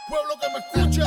Pueblo que me escucha,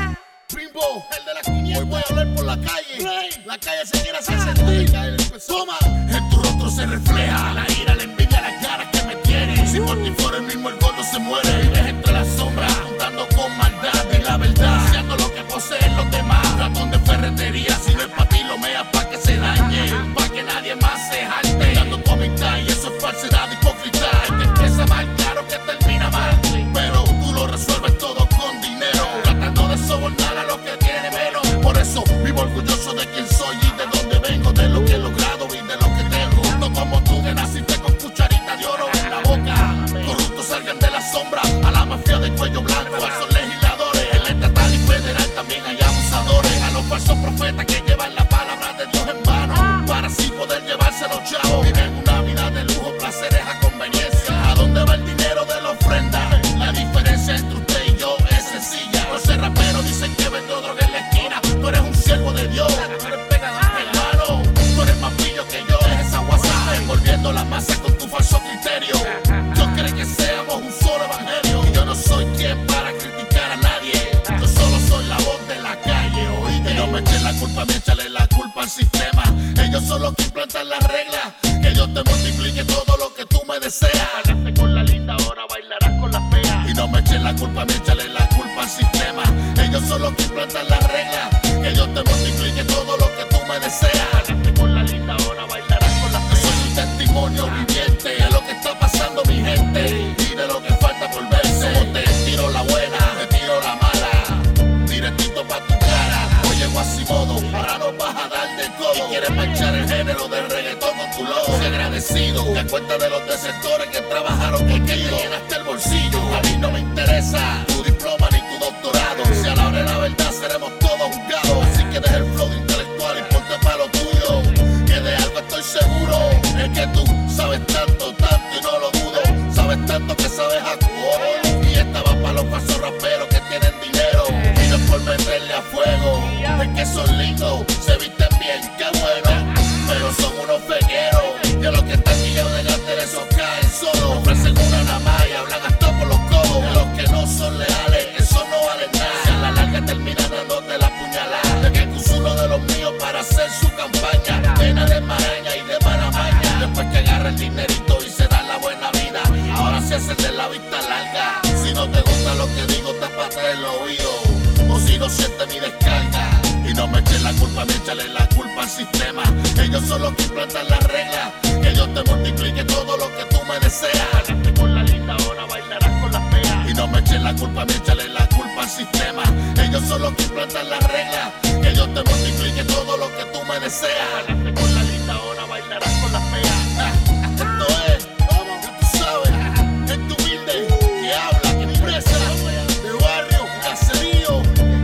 Bimbo, el de la 500. Hoy voy a hablar por la calle. La calle se quiere hacer sentir. Toma, en tu rostro se refleja la ira, la envidia, las ganas que me tienen. Si por ti fuera el mismo, el gordo se muere. Vives entre las sombras, juntando con maldad y la verdad, haciendo lo que poseen los demás. Ratón de ferretería, si no es pa' ti, lo mea pa' que se dañe, pa' que nadie más se jalte. Dando tu amistad y eso es falsedad, hipócrita. El que empieza mal, claro que termina mal, pero tú lo resuelves todo con dinero, tratando de sobornar a los que tiene menos. Por eso vivo orgulloso de quién soy y de dónde vengo, de lo que he logrado y de lo que tengo. No como tú que naciste con cucharita de oro en la boca. Corruptos salgan de la sombra, a la mafia de cuello blanco, a esos legisladores, el estatal y federal también hay abusadores. A los falsos profetas que llevan la palabra de Dios en vano, para así poder llevarse los chavos. Viven una vida de lujo, placeres a conveniencia. ¿A dónde va el dinero de la ofrenda? La diferencia entre usted y yo es sencilla. Por ser rapero dicen que vendo droga en la esquina. Tú eres un siervo de Dios, tú eres hermano, tú eres más pillo que yo. Es esa WhatsApp envolviendo la masa con tu falso criterio. Dios quiere que seamos un solo evangelio, y yo no soy quien para criticar a nadie. Yo solo soy la voz de la calle, oíste. Y no me echen la culpa a mí, échale la culpa al sistema. Ellos son los que implantan las reglas, que Dios te multiplique todo lo que tú me deseas. Bailaste con la linda, ahora bailarás con la fea. Y no me echen la culpa a mí, échale la culpa al sistema. Ellos son los que implantan las reglas, que Dios te multiplique todo lo que tú me deseas. Bailaste con la linda, ahora bailarás con la fea. Yo soy un testimonio viviente de lo que está pasando, mi gente, y de lo que falta por verse. Como te tiro la buena, te tiro la mala, directito pa' tu cara. Hoy llego así modo, ahora nos vas a dar de codo. Y quieres manchar el género del reggaetón con tu logo. Soy agradecido que a cuenta de los desertores que trabajaron contigo llenaste el bolsillo. A mí no me interesa tu diploma ni tu doctorado, si a la hora de la verdad seremos todos juzgados. Así que deja el flow intelectual y ponte pa' lo tuyo, que de algo estoy seguro, es que tú sabes tanto, tanto y no lo dudo. Sabes tanto que sabes actuar, y esta va pa' los falsos raperos que tienen dinero, y no es por meterle a fuego, es que son lindos, se visten bien, qué bueno, pero son unos fequeros, que los que están guiados de gater esos caen solos. Ofrecen una nada más y hablan hasta por los codos, de los que no son leales, eso no vale nada. Si a la larga terminan dándote la puñalada, de que tú uno de los míos para hacer su campaña, llena de maraña y de maramaña. Después que agarra el dinerito y se da la buena vida, ahora se hacen de la vista larga. Si no te gusta lo que digo, tápate el oído, o si no sientes mi descarga. Y no me eches la culpa a mí, échale la culpa al sistema. Ellos son los que implantan las reglas, que Dios te multiplique todo lo que tú me deseas. Bailaste con la linda, ahora bailarás con la fea. Y no me eches la culpa a mí, échale la culpa al sistema. Ellos son los que implantan las reglas, que Dios te multiplique todo lo que tú me deseas. Bailaste con la linda, ahora bailarás con la fea. Esto es, tú sabes, gente humilde, que habla, que expresa, de barrio, caserío.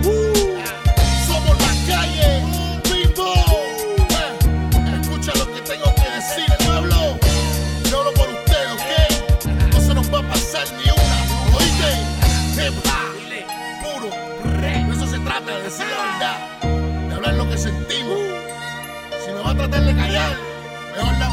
Somos la calle, Bimbo. Escucha lo que tengo que decir, pueblo. Yo hablo por usted, ¿ok? No se nos va a pasar ni una, ¿oíste? Puro, de eso se trata, de decir la verdad, de hablar lo que sentimos. Si me va a tratar de callar, mejor la